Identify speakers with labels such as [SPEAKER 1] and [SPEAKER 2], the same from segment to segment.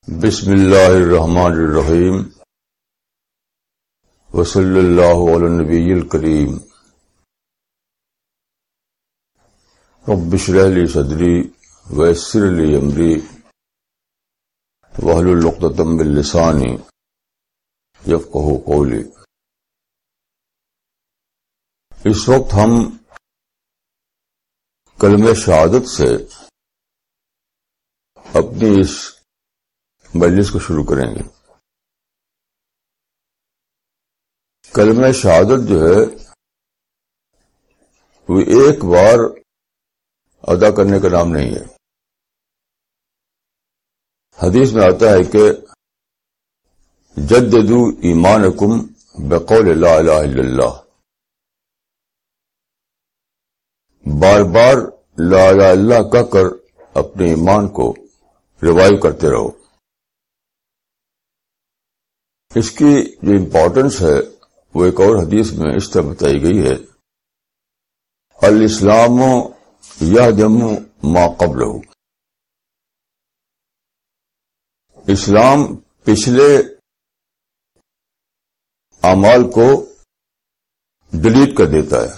[SPEAKER 1] بسم اللہ الرحمن الرحیم وصلی اللہ علی النبی الکریم رب اشرح لی صدری ویسر لی امری واحلل عقدۃ من لسانی یفقہوا قولی۔ اس وقت ہم کلمہ شہادت سے اپنی اس مجلس کو شروع کریں گے۔ کلمہ شہادت جو ہے وہ ایک بار ادا کرنے کا نام نہیں ہے۔ حدیث میں آتا ہے کہ جددوا ایمانکم بقول لا الہ الا اللہ، بار بار لا الہ الا اللہ کہہ کر اپنے ایمان کو ریوائیو کرتے رہو۔ اس کی جو امپورٹنس ہے وہ ایک اور حدیث میں اس طرح بتائی گئی ہے، الاسلام یہدم ما قبلہ، اسلام پچھلے اعمال کو ڈیلیٹ کر دیتا ہے۔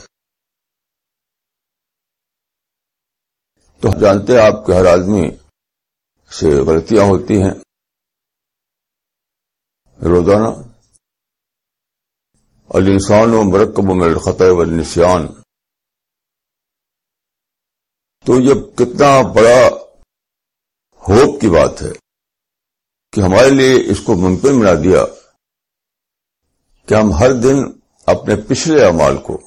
[SPEAKER 1] تو جانتے ہیں آپ کے ہر آدمی سے غلطیاں ہوتی ہیں روزانہ، الانسان مرکب من الخطأ والنسیان۔ تو یہ کتنا بڑا ہوپ کی بات ہے کہ ہمارے لیے اس کو ممکن بنا دیا کہ ہم ہر دن اپنے پچھلے اعمال کو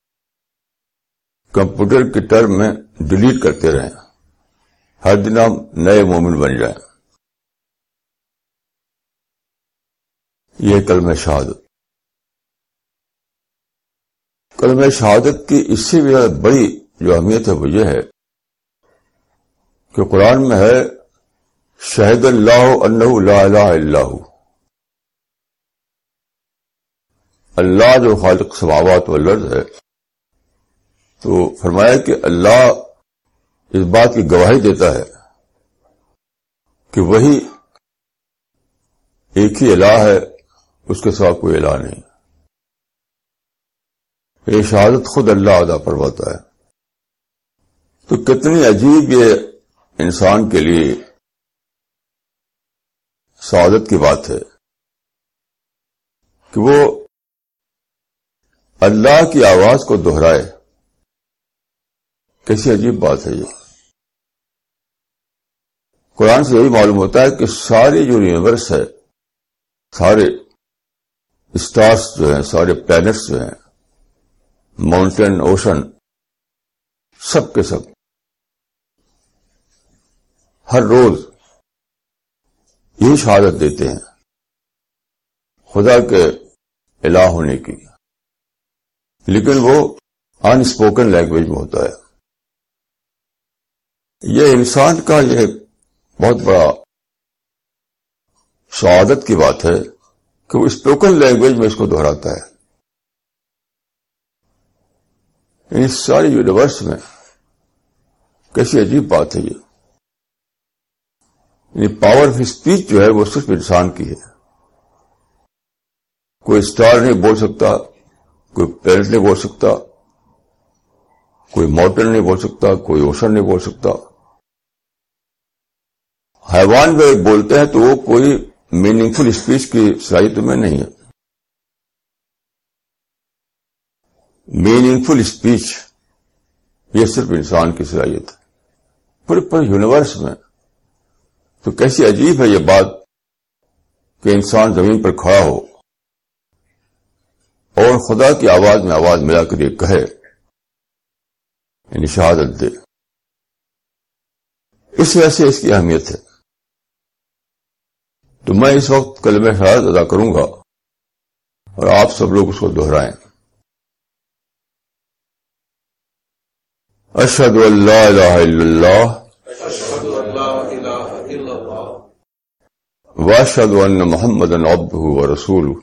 [SPEAKER 1] کمپیوٹر کی ٹرم میں ڈیلیٹ کرتے رہیں، ہر دن ہم نئے مومن بن جائیں۔ یہ کلمہ شہادت۔ کلمہ شہادت کی اس سے بھی زیادہ بڑی جو اہمیت ہے وہ یہ ہے کہ قرآن میں ہے شہد اللہ انہ لا الہ الا ہو، اللہ جو خالق سماوات والارض ہے، تو فرمایا کہ اللہ اس بات کی گواہی دیتا ہے کہ وہی ایک ہی الہ ہے، اس کے سوا کوئی الہ نہیں۔ یہ شہادت خود اللہ ادا فرماتا ہے۔ تو کتنی عجیب یہ انسان کے لیے سعادت کی بات ہے کہ وہ اللہ کی آواز کو دہرائے۔ کیسی عجیب بات ہے یہ۔ قرآن سے یہی معلوم ہوتا ہے کہ ساری جو یونیورس ہے، سارے اسٹارز جو ہیں، سارے پلانٹس جو ہیں، ماؤنٹین، اوشن، سب کے سب ہر روز یہی شہادت دیتے ہیں خدا کے الہ ہونے کی، لیکن وہ ان اسپوکن لینگویج میں ہوتا ہے۔ یہ انسان کا یہ بہت بڑا سعادت کی بات ہے کہ وہ اسپوکن لینگویج میں اس کو دہراتا ہے۔ اس ساری یونیورس میں کیسی عجیب بات ہے یہ۔ پاور آف اسپیچ جو ہے وہ صرف انسان کی ہے۔ کوئی اسٹار نہیں بول سکتا، کوئی پلانٹ نہیں بول سکتا، کوئی ماؤنٹین نہیں بول سکتا، کوئی اوشن نہیں بول سکتا۔ حیوان جو بولتے ہیں تو وہ کوئی میننگ فل اسپیچ کی صلاحیت میں نہیں ہے۔ میننگ فل اسپیچ یہ صرف انسان کی صلاحیت ہے پورے یونیورس میں۔ تو کیسی عجیب ہے یہ بات کہ انسان زمین پر کھڑا ہو اور خدا کی آواز میں آواز ملا کر یہ کہے، یعنی شہادت دے۔ اس وجہ سے اس کی اہمیت ہے۔ تو میں اس وقت کلمہ شہادت ادا کروں گا اور آپ سب لوگ اس کو دہرائیں۔ اشہد ان لا الہ الا اللہ واشہد ان محمدا عبدہ ورسولہ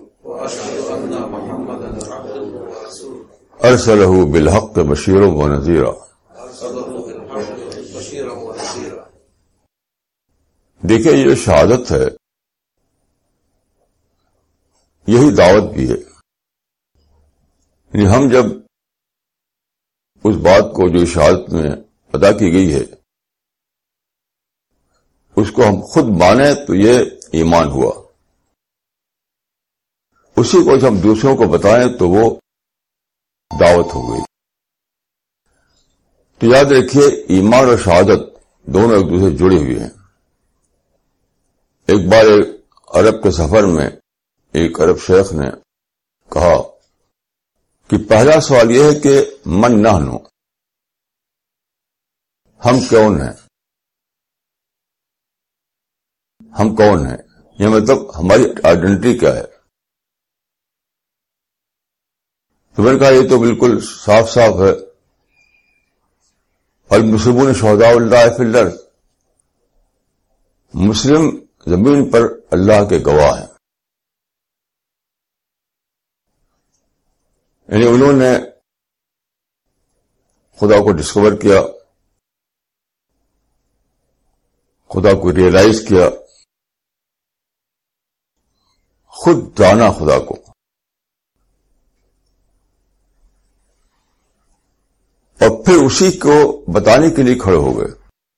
[SPEAKER 1] ارسلہ بالحق بشیرا ونذیرا۔ دیکھیے یہ شہادت ہے یہی دعوت بھی ہے. یعنی ہم جب اس بات کو جو شہادت میں ادا کی گئی ہے اس کو ہم خود مانیں تو یہ ایمان ہوا. اسی کو ہم دوسروں کو بتائیں تو وہ دعوت ہو گئی. تو یاد رکھیے ایمان اور شہادت دونوں ایک دوسرے سے جڑے ہوئے ہیں. ایک بار ایک عرب کے سفر میں ایک عرب شیخ نے کہا کہ پہلا سوال یہ ہے کہ من نحن، ہم کون ہیں، ہم کون ہیں، یہ مطلب ہماری آئیڈینٹی کیا ہے. تو میں نے کہا یہ تو بالکل صاف صاف ہے، المسلمون شہداء اللہ فی الارض، مسلم زمین پر اللہ کے گواہ ہیں. یعنی انہوں نے خدا کو ڈسکور کیا، خدا کو ریئلائز کیا، خود جانا خدا کو. اور پھر اسی کو بتانے کے لیے کھڑے ہو گئے.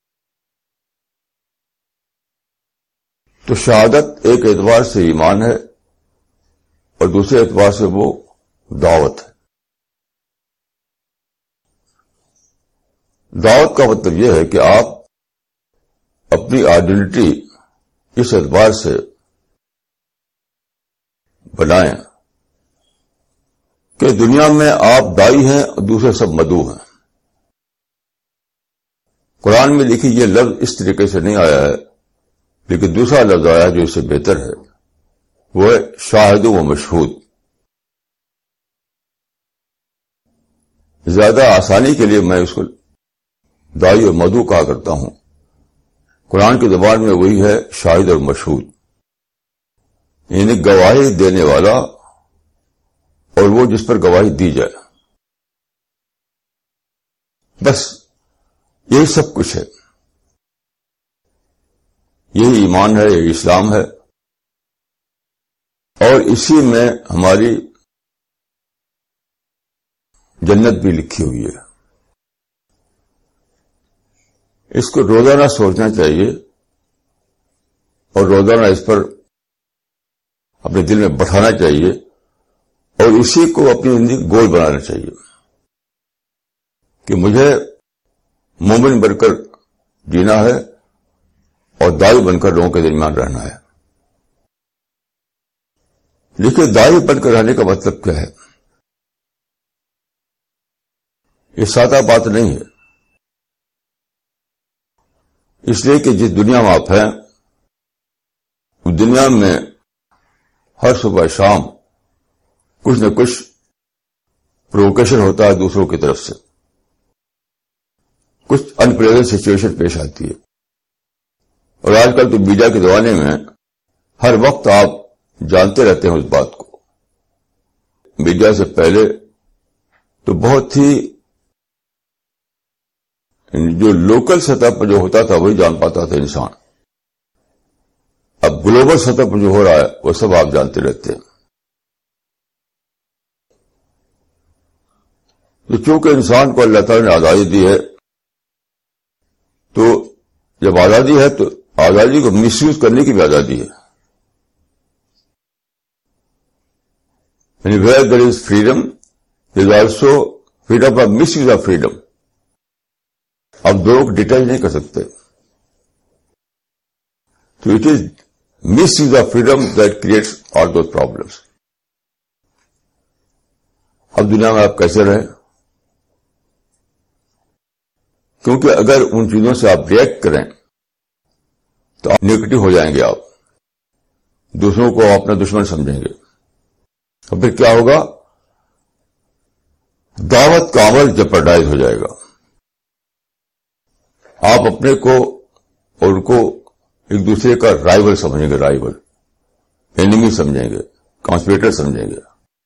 [SPEAKER 1] تو شہادت ایک اعتبار سے ایمان ہے اور دوسرے اعتبار سے وہ دعوت ہے. دعوت کا مطلب یہ ہے کہ آپ اپنی آئیڈینٹی اس اعتبار سے بنائیں کہ دنیا میں آپ دائی ہیں اور دوسرے سب مدعو ہیں. قرآن میں لکھی یہ لفظ اس طریقے سے نہیں آیا ہے، لیکن دوسرا لفظ آیا ہے جو اس سے بہتر ہے، وہ ہے شاہد و مشہود. زیادہ آسانی کے لیے میں اس کو دائی اور مدعو کہا کرتا ہوں. قرآن کی زبان میں وہی ہے شاہد اور مشہود، یعنی گواہی دینے والا اور وہ جس پر گواہی دی جائے. بس یہی سب کچھ ہے، یہی ایمان ہے، یہی اسلام ہے، اور اسی میں ہماری جنت بھی لکھی ہوئی ہے. اس کو روزانہ سوچنا چاہیے اور روزانہ اس پر اپنے دل میں بٹھانا چاہیے اور اسی کو اپنی زندگی گول بنانا چاہیے کہ مجھے مومن بن کر جینا ہے اور دائی بن کر لوگوں کے درمیان رہنا ہے. دیکھیے دائی بن کر رہنے کا مطلب کیا ہے؟ یہ سادہ بات نہیں ہے. اس لیے کہ جس دنیا میں آپ ہیں اس دنیا میں ہر صبح شام کچھ نہ کچھ پرووکیشن ہوتا ہے دوسروں کی طرف سے، کچھ ان پلیزنٹ سچویشن پیش آتی ہے. اور آج کل تو میڈیا کے زمانے میں ہر وقت آپ جانتے رہتے ہیں اس بات کو. میڈیا سے پہلے تو بہت ہی جو لوکل سطح پر جو ہوتا تھا وہی جان پاتا تھا انسان. اب گلوبل سطح پر جو ہو رہا ہے وہ سب آپ جانتے رہتے ہیں. تو چونکہ انسان کو اللہ تعالی نے آزادی دی ہے، تو جب آزادی ہے تو آزادی کو مس یوز کرنے کی بھی آزادی ہے. یعنی where there is freedom there is also freedom of misuse of freedom. آپ دونوں کو ڈیٹیل نہیں کر سکتے. تو it is misuse of freedom that creates all those problems. اب دنیا میں آپ کیسے رہیں؟ کیونکہ اگر ان چیزوں سے آپ ریئیکٹ کریں تو آپ نیگیٹو ہو جائیں گے، آپ دوسروں کو اپنا دشمن سمجھیں گے. اور پھر کیا ہوگا؟ دعوت کا عمل جپرڈائز ہو جائے گا. آپ اپنے کو اور ان کو ایک دوسرے کا رائیول سمجھیں گے، رائیول اینیمی سمجھیں گے، کانسپریٹر سمجھیں گے.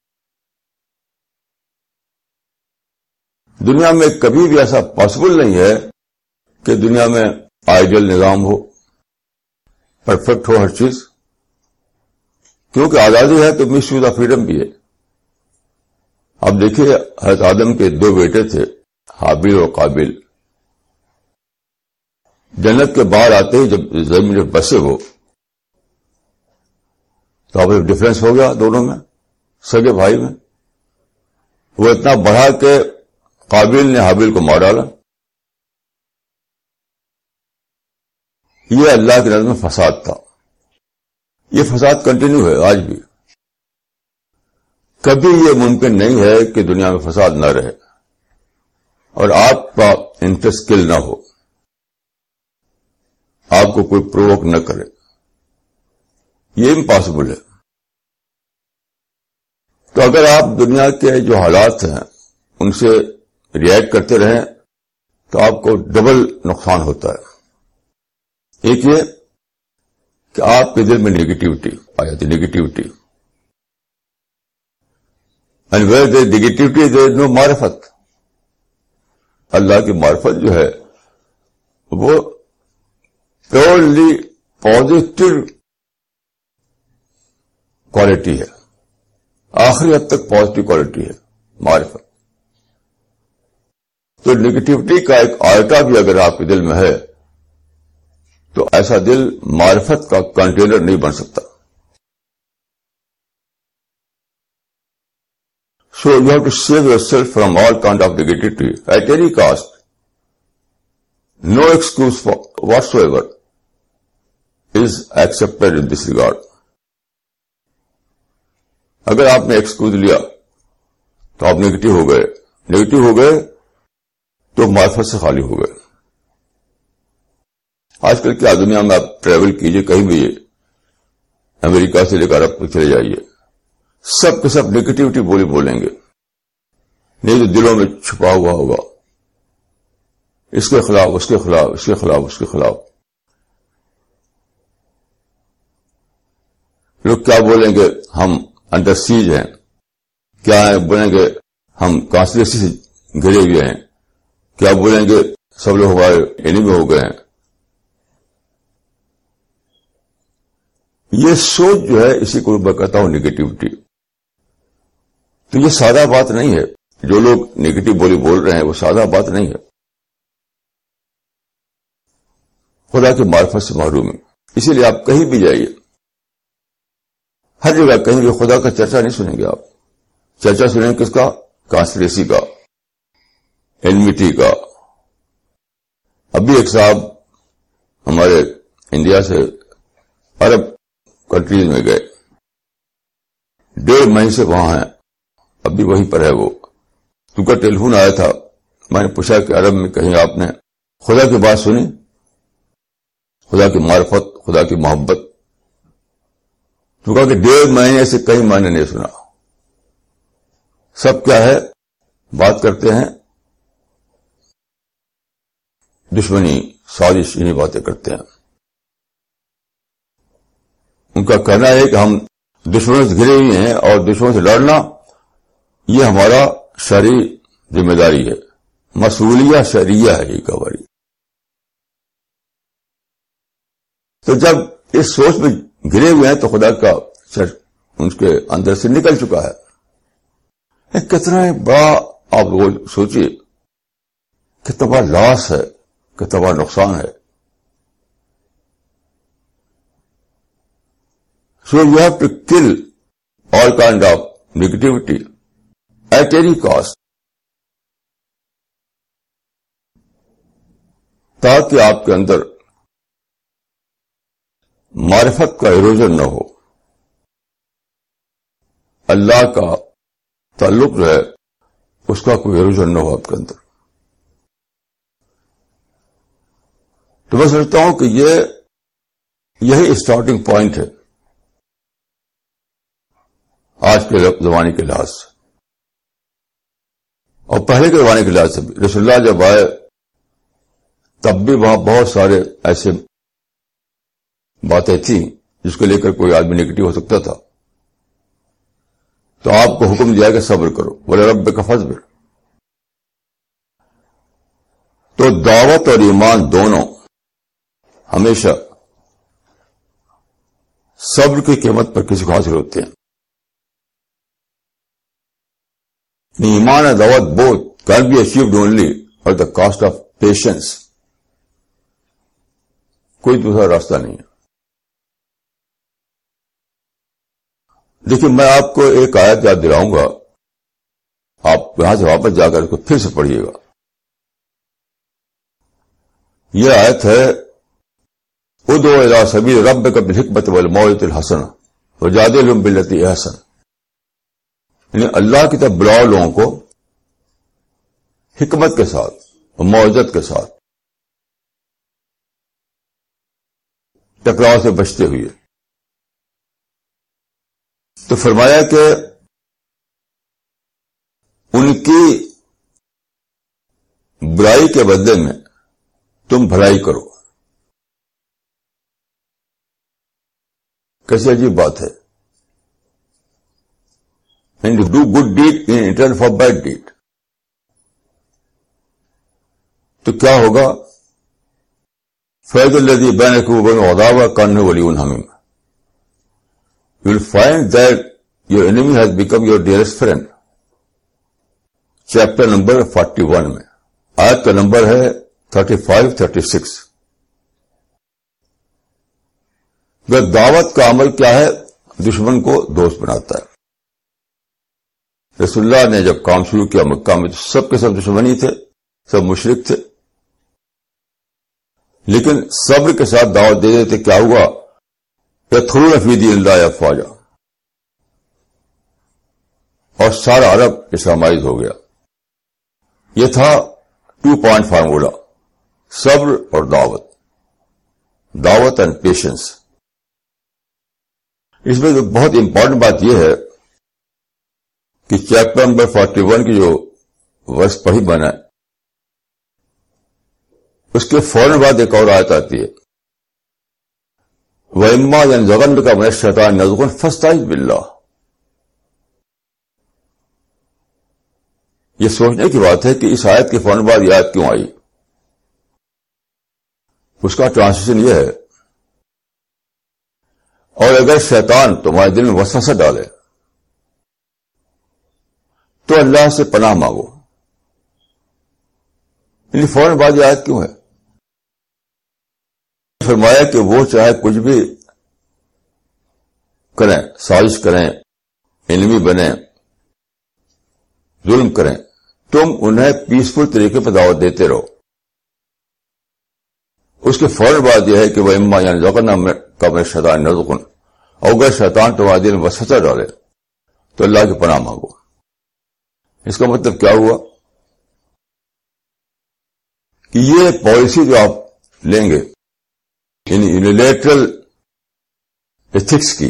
[SPEAKER 1] دنیا میں کبھی بھی ایسا پاسبل نہیں ہے کہ دنیا میں آئیڈیل نظام ہو. پرفیکٹ ہو ہر چیز، کیونکہ آزادی ہے تو مس یوز آف فریڈم بھی ہے. اب دیکھیے حضرت آدم کے 2 بیٹے تھے، حابیل اور قابیل. جنت کے باہر آتے ہی جب زمین میں بسے وہ، تو اب ڈفرینس ہو گیا دونوں میں، سگے بھائی میں. وہ اتنا بڑھا کہ قابیل نے حابیل کو مار ڈالا. یہ اللہ کی نظر میں فساد تھا. یہ فساد کنٹینیو ہے آج بھی. کبھی یہ ممکن نہیں ہے کہ دنیا میں فساد نہ رہے اور آپ کا انٹرسٹ کل نہ ہو، آپ کو کوئی پرووک نہ کرے. یہ امپاسبل ہے. تو اگر آپ دنیا کے جو حالات ہیں ان سے ریئیکٹ کرتے رہیں تو آپ کو ڈبل نقصان ہوتا ہے. ایک یہ کہ آپ کے دل میں نگیٹیوٹی آ جاتی، negativity. And where there negativity there is no معرفت. اللہ کی معرفت جو ہے وہ پیورلی پازیٹو کوالٹی ہے، آخری حد تک پازیٹو کوالٹی ہے معرفت. تو نگیٹیوٹی کا ایک آیتا بھی اگر آپ کے دل میں ہے تو ایسا دل معرفت کا کنٹینر نہیں بن سکتا. So you have to save yourself from all kind of negativity at any cost. No excuse for whatsoever is accepted in this regard. اگر آپ نے ایکسکیوز لیا تو آپ نگیٹو ہو گئے تو معرفت سے خالی ہو گئے. آج کل کیا دنیا میں آپ ٹریول کیجئے کہیں بھی، امریکہ سے لے کر عرب تک چلے جائیے، سب کے سب نگیٹیوٹی بولیں گے، نہیں تو دلوں میں چھپا ہوا ہوگا اس کے خلاف، اس کے خلاف، اس کے خلاف، اس کے خلاف. لوگ کیا بولیں گے؟ ہم انڈر سیج ہیں. کیا بولیں گے؟ ہم کانسپریسی سے گھرے ہوئے ہیں. کیا بولیں گے؟ سب لوگ ہمارے اینیمی ہو گئے ہیں. یہ سوچ جو ہے اسی کو میں کہتا ہوں نگیٹیوٹی. تو یہ سادہ بات نہیں ہے. جو لوگ نگیٹو بول رہے ہیں وہ سادہ بات نہیں ہے. خدا کی معرفت سے محروم ہے. اسی لیے آپ کہیں بھی جائیے، ہر جگہ کہیں بھی خدا کا چرچا نہیں سنیں گے. آپ چرچا سنیں گے کس کا؟ کانسپریسی کا، اینمیٹی کا. ابھی ایک صاحب ہمارے انڈیا سے عرب کنٹریز میں گئے، 1.5 مہینے سے وہاں ہیں، ابھی وہیں پر ہے وہ. تو کا ٹیلیفون آیا تھا، میں نے پوچھا کہ عرب میں کہیں آپ نے خدا کی بات سنی، خدا کی معرفت، خدا کی محبت؟ تو کہا کہ 1.5 مہینے سے کہیں میں نے نہیں سنا. سب کیا ہے؟ بات کرتے ہیں دشمنی، سازش، انہی باتیں کرتے ہیں. ان کا کہنا ہے کہ ہم دشمنوں سے گھرے ہوئے ہیں اور دشمنوں سے لڑنا یہ ہمارا شرعی ذمہ داری ہے، مسئولیہ شرعیہ ہے یہ ہماری. تو جب اس سوچ میں گرے ہوئے ہیں تو خدا کا ان کے اندر سے نکل چکا ہے. کتنا بڑا آپ لوگ سوچیے، کتنا بڑا لاس ہے، کتنا بڑا نقصان ہے. So you have to kill all kind of negativity at any cost, تاکہ آپ کے اندر معرفت کا ایروژن نہ ہو، اللہ کا تعلق جو ہے اس کا کوئی ایروژن نہ ہو آپ کے اندر. تو میں سمجھتا ہوں کہ یہی اسٹارٹنگ پوائنٹ ہے آج کے زمانے کے لحاظ سے اور پہلے کے زمانے کے لحاظ سے بھی. رسول اللہ جب آئے تب بھی وہاں بہت سارے ایسے باتیں تھیں جس کو لے کر کوئی آدمی نگیٹو ہو سکتا تھا. تو آپ کو حکم دیا کہ صبر کرو، وَلِرَبِّكَ فَاصْبِرْ. تو دعوت اور ایمان دونوں ہمیشہ صبر کی قیمت پر کسی کو حاصل ہوتے ہیں. ایمان and دعوت both can be achieved only at the cost of patience. کوئی دوسرا راستہ نہیں ہے. دیکھیے میں آپ کو ایک آیت یاد دلاؤں گا, آپ یہاں سے واپس جا کر اس کو پھر سے پڑھیے گا. یہ آیت ہے ادعو الی سبیل ربک بالحکمۃ والموعظۃ الحسنہ وجادلہم باللتی ہی احسن. یعنی اللہ کی طرف بلاؤ لوگوں کو حکمت کے ساتھ اور موعظت کے ساتھ, ٹکراؤ سے بچتے ہوئے. تو فرمایا کہ ان کی برائی کے بدلے میں تم بھلائی کرو. کیسی عجیب بات ہے. And do good deed in return for bad deed. تو کیا ہوگا؟ فیض الذی بینکم وبینہ عداوۃ کانہ ولی حمیم. You will find that your enemy has become your dearest friend. Chapter number 41 میں آیت کا نمبر ہے 35-36. دعوت کا عمل کیا ہے؟ دشمن کو دوست بناتا ہے. رسول اللہ نے جب کام شروع کیا مکہ میں تو سب کے سب دشمن ہی تھے, سب مشرک تھے, لیکن صبر کے ساتھ دعوت دے دیتے. کیا ہوا؟ یدخلون فی دین اللہ افواجا, اور سارا عرب اسلامائز ہو گیا. یہ تھا 2 پوائنٹ فارمولا, صبر اور دعوت, دعوت اینڈ پیشنس. اس میں بہت امپورٹنٹ بات یہ ہے کہ چیپٹر نمبر 41 کی جو ورس پڑھی بنا ہے اس کے فوراً بعد ایک اور آیت آتی ہے وَإِمَّا يَنزَغَنَّكَ مِنَ الشَّيْطَانِ نَزْغٌ فَاسْتَعِذْ بِاللَّهِ. یہ سوچنے کی بات ہے کہ اس آیت کے فوراً بعد یہ آیت کیوں آئی. اس کا ٹرانسلیشن یہ ہے, اور اگر شیطان تمہارے دل میں وسوسہ ڈالے تو اللہ سے پناہ مانگو. یعنی فوراً بعد یہ آیت کیوں ہے؟ فرمایا کہ وہ چاہے کچھ بھی کریں, سازش کریں, انمی بنیں, ظلم کریں, تم انہیں پیسفل طریقے پر دعوت دیتے رہو. اس کے فوراً بعد یہ ہے کہ وہ اما یعنی ذکرنا کا میں شیطان نزغن, اور اگر شیطان تمہارے دل میں وسوسہ ڈالے تو اللہ کی پناہ مانگو. اس کا مطلب کیا ہوا کہ یہ پالیسی جو آپ لیں گے یعنی یونیلیٹرل ایتھکس کی,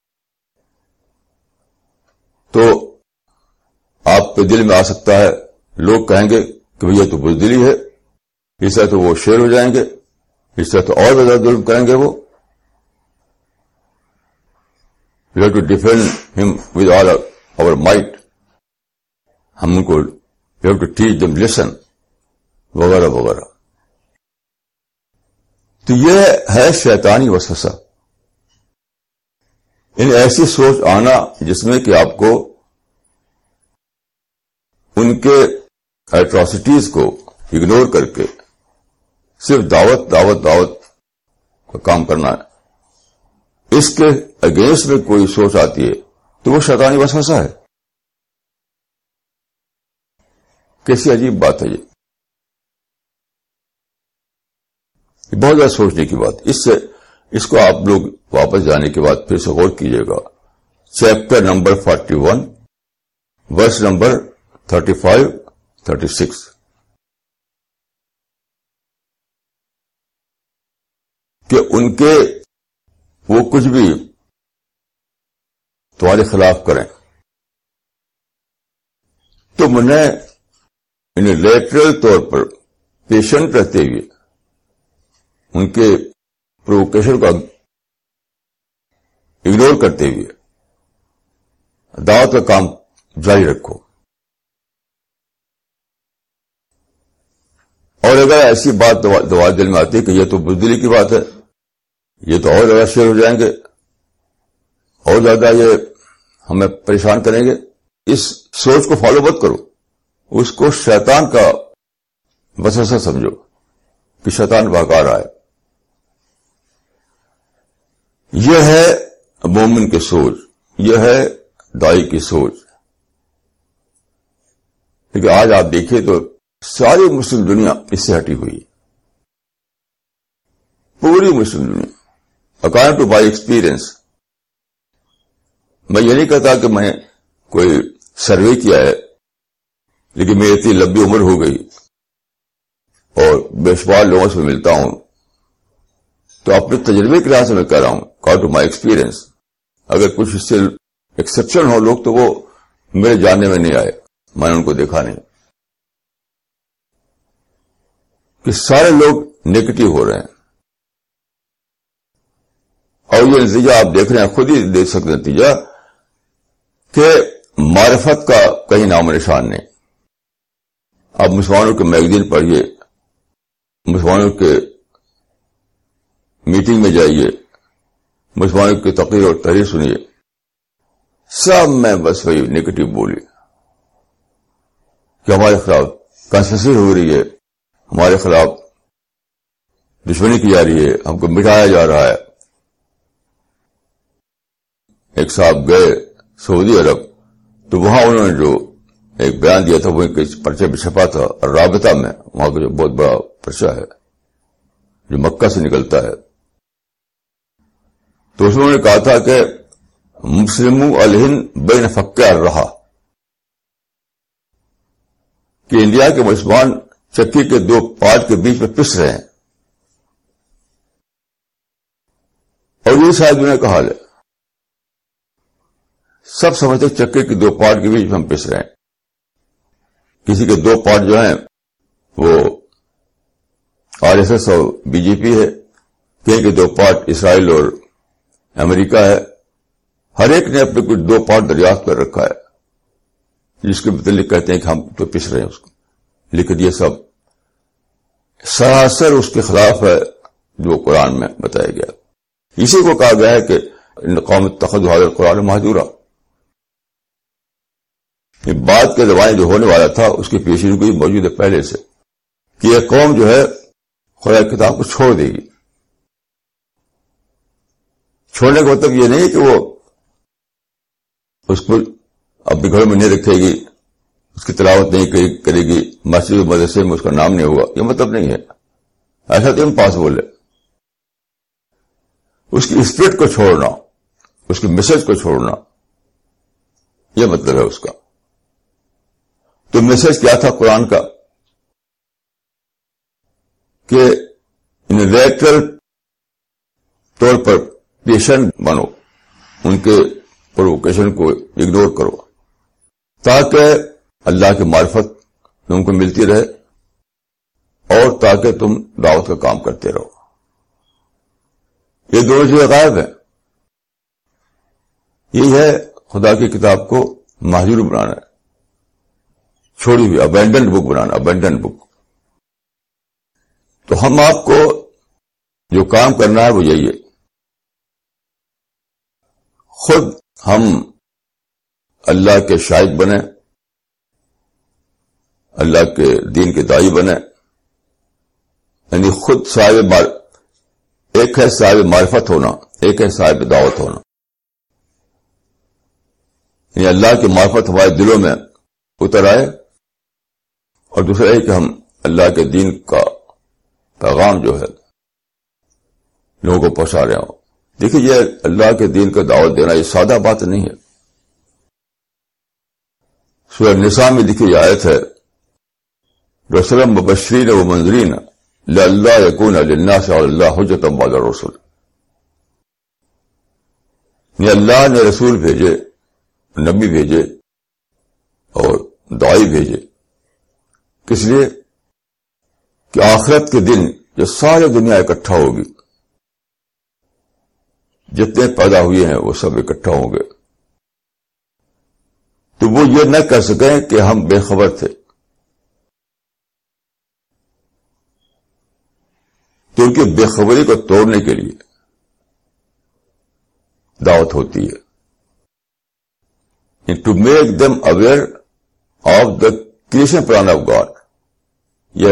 [SPEAKER 1] تو آپ کے دل میں آ سکتا ہے, لوگ کہیں گے کہ بھئی یہ تو بزدلی ہے, اس طرح تو وہ شیر ہو جائیں گے, اس طرح تو اور زیادہ ظلم کریں گے وہ. We have to defend him with all our might. ہم ان کو we have to teach them lesson وغیرہ وغیرہ. تو یہ ہے شیطانی وسوسہ. یعنی ایسی سوچ آنا جس میں کہ آپ کو ان کے ایٹراسٹیز کو اگنور کر کے صرف دعوت دعوت دعوت کا کام کرنا ہے. اس کے اگینسٹ میں کوئی سوچ آتی ہے تو وہ شیطانی وسوسہ ہے. کیسی عجیب بات ہے یہ بہت زیادہ سوچنے کی بات. اس کو آپ لوگ واپس جانے کے بعد پھر سے غور کیجیے گا. Chapter number 41 verse number 35-36. کہ ان کے وہ کچھ بھی تمہارے خلاف کریں تم انہیں لیٹرل طور پر پیشنٹ رہتے ہوئے ان کے پرووکیشن کا اگنور کرتے ہوئے دعوت کا کام جاری رکھو. اور اگر ایسی بات دل میں آتی ہے کہ یہ تو بزدلی کی بات ہے, یہ تو اور زیادہ شیر ہو جائیں گے, اور زیادہ یہ ہمیں پریشان کریں گے. اس سوچ کو فالو مت کرو، اس کو شیطان کا وسوسہ سمجھو کہ شیطان بہکا رہا ہے. یہ ہے مومن کی سوچ، یہ ہے دائی کی سوچ. کیونکہ آج آپ دیکھیے تو ساری مسلم دنیا اس سے ہٹی ہوئی ہے، پوری مسلم دنیا. اکارڈنگ ٹو مائی ایکسپیرئنس، میں یہ نہیں کہتا کہ میں کوئی سروے کیا ہے، لیکن میری اتنی لمبی عمر ہو گئی اور بے شمار لوگوں سے ملتا ہوں، تو اپنے تجربے کے لحاظ سے میں کہہ رہا ہوں، اکارڈنگ ٹو مائی ایکسپیرئنس. اگر کچھ اس سے ایکسپشن ہو لوگ تو وہ میرے جاننے میں نہیں آئے، میں نے ان کو دیکھا نہیں کہ سارے لوگ نیگیٹو ہو رہے ہیں. اور یہ نتیجہ آپ دیکھ رہے ہیں، خود ہی دیکھ سکتے نتیجہ کہ معرفت کا کہیں نام و نشان نہیں. آپ مسلمانوں کے میگزین پڑھیے، مسلمانوں کے میٹنگ میں جائیے، مسلمانوں کی تقریر اور تحریر سنیے، سب میں بس وہی نیگیٹو بولی کہ ہمارے خلاف کنسپریسی ہو رہی ہے، ہمارے خلاف دشمنی کی جا رہی ہے، ہم کو مٹایا جا رہا ہے. ایک صاحب گئے سعودی عرب، تو وہاں انہوں نے جو ایک بیان دیا تھا وہ ایک پرچے میں چھپا تھا، رابطہ میں، وہاں کا جو بہت بڑا پرچہ ہے جو مکہ سے نکلتا ہے. تو اس نے کہا تھا کہ مسلمو الہند بین فکر رہا، کہ انڈیا کے مسلمان چکی کے دو پارٹ کے بیچ میں پس رہے ہیں. اور یہ شاید انہوں نے کہا ہے، سب سمجھتے چکے کے دو پارٹ کے بیچ میں ہم پس رہے ہیں. کسی کے دو پارٹ جو ہیں وہ آر ایس ایس اور بی جے پی ہے، کہیں کے دو پارٹ اسرائیل اور امریکہ ہے. ہر ایک نے اپنے کچھ دو پارٹ دریافت کر رکھا ہے جس کے متعلق کہتے ہیں کہ ہم تو پس رہے ہیں اس کو. لیکن یہ سب سراسر اس کے خلاف ہے جو قرآن میں بتایا گیا. اسی کو کہا گیا ہے کہ ان قوم اتخذوا ھذا القرآن مہجورا. یہ بعد کے زمانے جو ہونے والا تھا اس کی پیشین گوئی موجود ہے پہلے سے، کہ یہ قوم جو ہے خدا کی کتاب کو چھوڑ دے گی. چھوڑنے کا مطلب یہ نہیں کہ وہ اس کو اپنے گھر میں نہیں رکھے گی، اس کی تلاوت نہیں کرے گی، مسجد مدرسے میں اس کا نام نہیں ہوگا، یہ مطلب نہیں ہے. ایسا تو امپاسبل ہے. اس کی اسپرٹ کو چھوڑنا، اس کے میسج کو چھوڑنا، یہ مطلب ہے اس کا. تو میسج کیا تھا قرآن کا کہ انٹلیکچوئل طور پر پیشنٹ بنو، ان کے پرووکیشن کو اگنور کرو، تاکہ اللہ کی معرفت تم کو ملتی رہے اور تاکہ تم دعوت کا کام کرتے رہو. یہ دونوں چیزیں غائب ہیں. یہی ہے خدا کی کتاب کو مہجور بنانا، چھوڑی ہوئی ابینڈنڈ بک بنانا، ابینڈنڈ بک. تو ہم آپ کو جو کام کرنا ہے وہ یہی ہے، خود ہم اللہ کے شاہد بنیں، اللہ کے دین کے داعی بنیں. یعنی خود ایک ہے صاحب معرفت ہونا، ایک ہے صاحب دعوت ہونا. یعنی اللہ کی معرفت ہمارے دلوں میں اتر آئے، اور دوسرا ہے کہ ہم اللہ کے دین کا پیغام جو ہے لوگوں کو پہنچا رہے ہوں. دیکھیے یہ اللہ کے دین کا دعوت دینا یہ سادہ بات نہیں ہے. سورہ نساء میں لکھی آیت ہے، رسولا مبشرین و منذرین لئلا یکون للناس علی اللہ حجۃ بعد الرسل. یہ اللہ نے رسول بھیجے، نبی بھیجے اور داعی بھیجے، کس لیے کہ آخرت کے دن جو ساری دنیا اکٹھا ہوگی، جتنے پیدا ہوئے ہیں وہ سب اکٹھا ہوں گے، تو وہ یہ نہ کر سکیں کہ ہم بے خبر تھے. تو ان کی بے خبری کو توڑنے کے لیے دعوت ہوتی ہے. to make them aware of the creation plan of God. یہ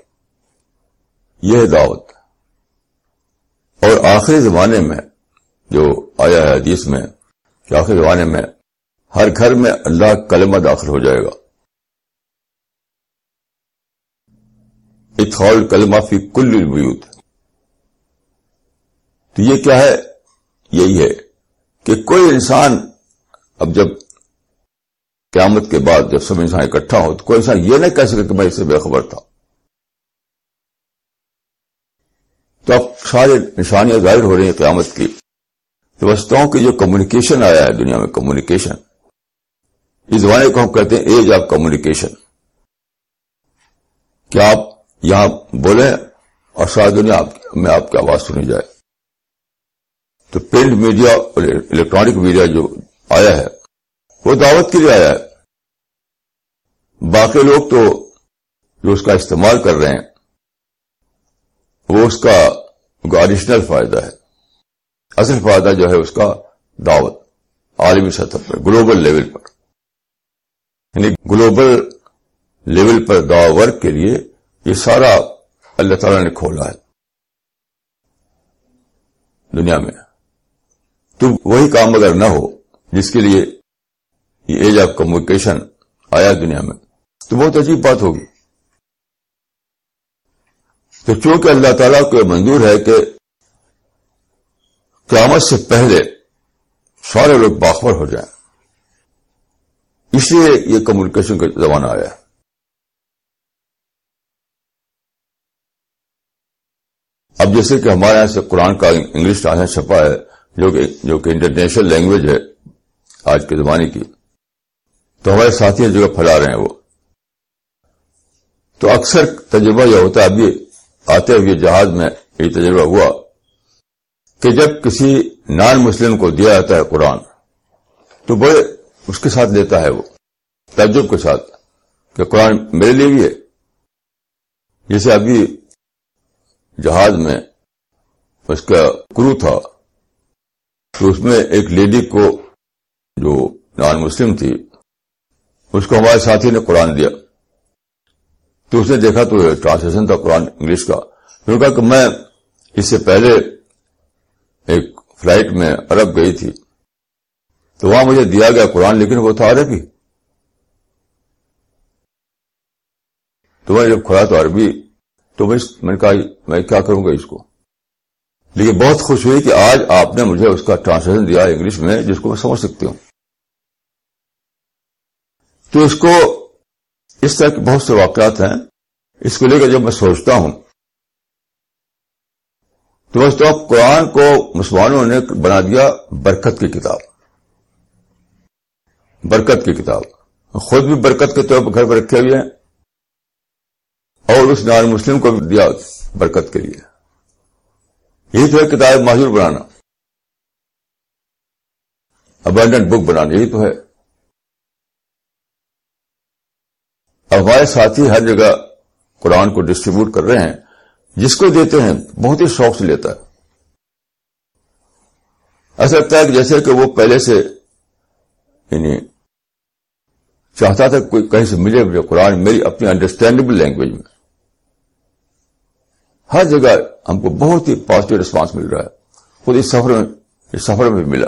[SPEAKER 1] دعوت. اور آخری زمانے میں جو آیا ہے حدیث میں کہ آخری زمانے میں ہر گھر میں اللہ کا کلمہ داخل ہو جائے گا. ادخال کلمہ فی کل البیوت. تو یہ کیا ہے؟ یہی ہے کہ کوئی انسان اب جب قیامت کے بعد جب سب انسان اکٹھا ہو تو کوئی انسان یہ نہیں کہہ سکے کہ میں اس سے بے خبر تھا. تو اب سارے نشانیاں ظاہر ہو رہی ہیں قیامت کی. تو وسطوں کی جو کمیونیکیشن آیا ہے دنیا میں، کمیونیکیشن، اس زمانے کو ہم کہتے ہیں ایج آف کمیونیکیشن. کہ آپ یہاں بولیں اور ساری دنیا میں آپ کی آواز سنی جائے. تو پرنٹ میڈیا اور الیکٹرانک میڈیا جو آیا ہے وہ دعوت کے لیے آیا ہے. باقی لوگ تو جو اس کا استعمال کر رہے ہیں وہ اس کا ایڈیشنل فائدہ ہے. اصل فائدہ جو ہے اس کا دعوت عالمی سطح پر، گلوبل لیول پر، یعنی گلوبل لیول پر دعوت ورک کے لیے یہ سارا اللہ تعالیٰ نے کھولا ہے دنیا میں. تو وہی کام اگر نہ ہو جس کے لیے یہ ایج آف کمیونیکیشن آیا دنیا میں تو بہت عجیب بات ہوگی. تو چونکہ اللہ تعالیٰ کو منظور ہے کہ قیامت سے پہلے سارے لوگ باخبر ہو جائیں، اس لیے یہ کمیونیکیشن کا زمانہ آیا ہے. اب جیسے کہ ہمارے یہاں سے قرآن کا انگلش ٹرانسلیشن چھپا ہے جو کہ انٹرنیشنل لینگویج ہے آج کے زمانے کی، تو ہمارے ساتھی جو پھیلا رہے ہیں وہ. تو اکثر تجربہ یہ ہوتا ہے، ابھی آتے ہوئے جہاز میں یہ تجربہ ہوا کہ جب کسی نان مسلم کو دیا جاتا ہے قرآن تو بڑے اس کے ساتھ لیتا ہے وہ تعجب کے ساتھ کہ قرآن میرے لیے بھی ہے. جیسے ابھی جہاز میں اس کا کرو تھا تو اس میں ایک لیڈی کو جو نان مسلم تھی اس کو ہمارے ساتھی نے قرآن دیا. تو اس نے دیکھا تو ٹرانسلیشن تھا قرآن انگلش کا. انہوں نے کہا کہ میں اس سے پہلے ایک فلائٹ میں عرب گئی تھی تو وہاں مجھے دیا گیا قرآن لیکن وہ تھا عربی. تو میں جب کھڑا تو عربی تو میں نے کہا میں کیا کروں گا اس کو. لیکن بہت خوش ہوئی کہ آج آپ نے مجھے اس کا ٹرانسلیشن دیا انگلش میں جس کو میں سمجھ سکتی ہوں. تو اس کو اس طرح کے بہت سے واقعات ہیں. اس کو لے کر جب میں سوچتا ہوں تو بس تو قرآن کو مسلمانوں نے بنا دیا برکت کی کتاب. برکت کی کتاب خود بھی برکت کے طور پر گھر پر رکھے ہوئے ہیں اور اس نان مسلم کو بھی دیا برکت کے لیے. یہی تو ہے کتاب معذور بنانا، ابنڈنٹ بک بنانا، یہی تو ہے. اب ہمارے ساتھی ہر جگہ قرآن کو ڈسٹریبیوٹ کر رہے ہیں. جس کو دیتے ہیں بہت ہی شوق سے لیتا ہے. ایسا لگتا ہے کہ جیسے کہ وہ پہلے سے یعنی چاہتا تھا کوئی کہیں سے ملے مجھے قرآن میری اپنی انڈرسٹینڈیبل لینگویج میں. ہر جگہ ہم کو بہت ہی پازیٹو ریسپانس مل رہا ہے. خود اس سفر میں ملا.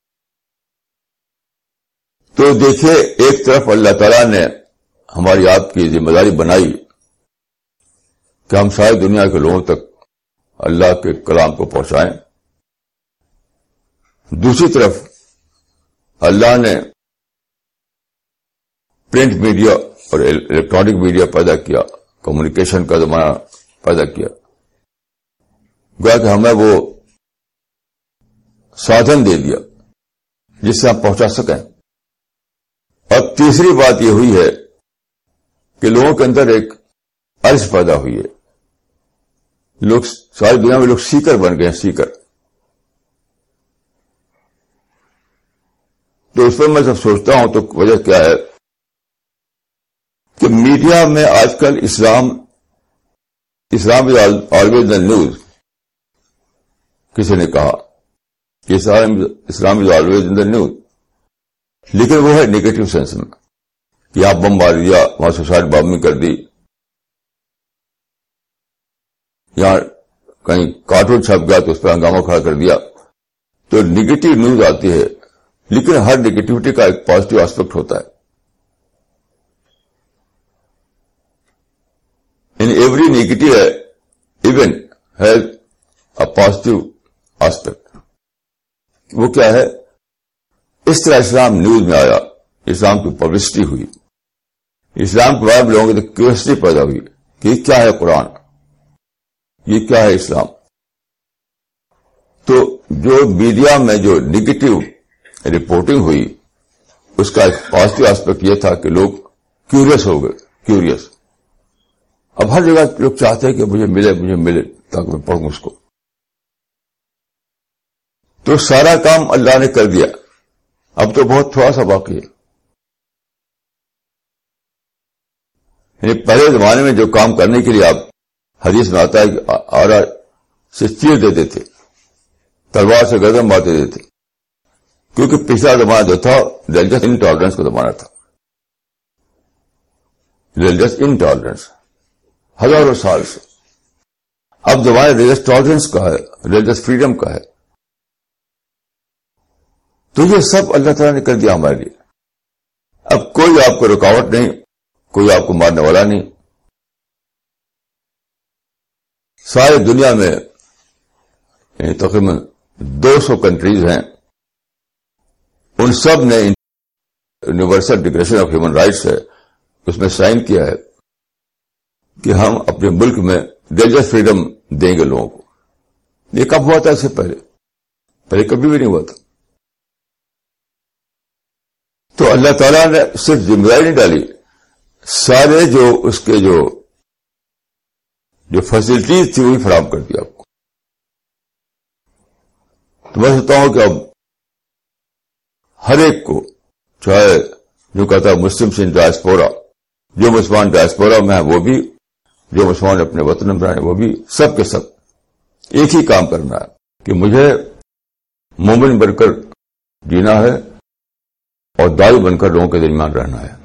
[SPEAKER 1] تو دیکھیے ایک طرف اللہ تعالیٰ نے ہماری آپ کی ذمہ داری بنائی کہ ہم ساری دنیا کے لوگوں تک اللہ کے کلام کو پہنچائیں. دوسری طرف اللہ نے پرنٹ میڈیا اور الیکٹرانک میڈیا پیدا کیا، کمیونیکیشن کا زمانہ پیدا کیا. گویا کہ ہمیں وہ سادھن دے دیا جس سے ہم پہنچا سکیں. اور تیسری بات یہ ہوئی ہے کہ لوگوں کے اندر ایک عرض پیدا ہوئی ہے. لوگ ساری دنیا میں لوگ سیکر بن گئے ہیں، سیکر. تو اس پر میں جب سوچتا ہوں تو وجہ کیا ہے کہ میڈیا میں آج کل اسلام از آلویز دا نیوز. کسی نے کہا کہ اسلام is always in the news. لیکن وہ ہے نیگیٹو سینس میں کہ یہاں بم مار دیا، وہاں سوسائڈ بامبنگ کر دی، یہاں کہیں کارٹون چھپ گیا تو اس پر ہنگامہ کھڑا کر دیا. تو نیگیٹو نیوز آتی ہے، لیکن ہر نیگیٹیوٹی کا ایک پازیٹو ایسپیکٹ ہوتا ہے. In every negative event has a positive aspect. وہ کیا ہے؟ اس طرح اسلام نیوز میں آیا، اسلام کی پبلسٹی ہوئی، اسلام کے بارے میں لوگوں کی کیوریوسٹی پیدا ہوئی کہ یہ کیا ہے قرآن، یہ کیا ہے اسلام. تو جو میڈیا میں جو نیگیٹو رپورٹنگ ہوئی اس کا ایک پازیٹو ایسپیکٹ یہ تھا کہ لوگ کیوریس ہو گئے، کیوریس. اب ہر جگہ لوگ چاہتے ہیں کہ مجھے ملے تاکہ میں پڑھوں اس کو. تو سارا کام اللہ نے کر دیا، اب تو بہت تھوڑا سا باقی ہے. یعنی پہلے زمانے میں جو کام کرنے کے لیے آپ حدیث میں آتا ہے کہ آرا سے چیر دیتے تھے، تلوار سے گردن مارتے دیتے تھے، کیونکہ پچھلا زمانہ جو تھا ریلیجس انٹالرنس کا زمانہ تھا. ریلیجس انٹالرنس ہزاروں سال سے. اب زمانہ ریلیجس ٹالرنس کا ہے، ریلیجس فریڈم کا ہے. تو یہ سب اللہ تعالیٰ نے کر دیا ہمارے لیے. اب کوئی آپ کو رکاوٹ نہیں، کوئی آپ کو مارنے والا نہیں. ساری دنیا میں تقریباً 200 کنٹریز ہیں، ان سب نے universal declaration of human rights ہے، اس میں سائن کیا ہے کہ ہم اپنے ملک میں ریلیجس فریڈم دیں گے لوگوں کو. یہ کب ہوا تھا؟ اس سے پہلے کبھی بھی نہیں ہوا تھا. تو اللہ تعالیٰ نے صرف ذمہ داری نہیں ڈالی، سارے جو اس کے جو فیسلٹیز تھی وہی فراہم کر دیا آپ کو. تو میں سمجھتا ہوں کہ اب ہر ایک کو، چاہے جو کہتا ہے مسلمس ان ڈائسپورا، جو مسلمان ڈائسپورا میں ہیں وہ بھی، جو مسلمان اپنے وطن میں رہے وہ بھی، سب کے سب ایک ہی کام کرنا ہے کہ مجھے مومن بن کر جینا ہے اور داعی بن کر لوگوں کے درمیان رہنا ہے.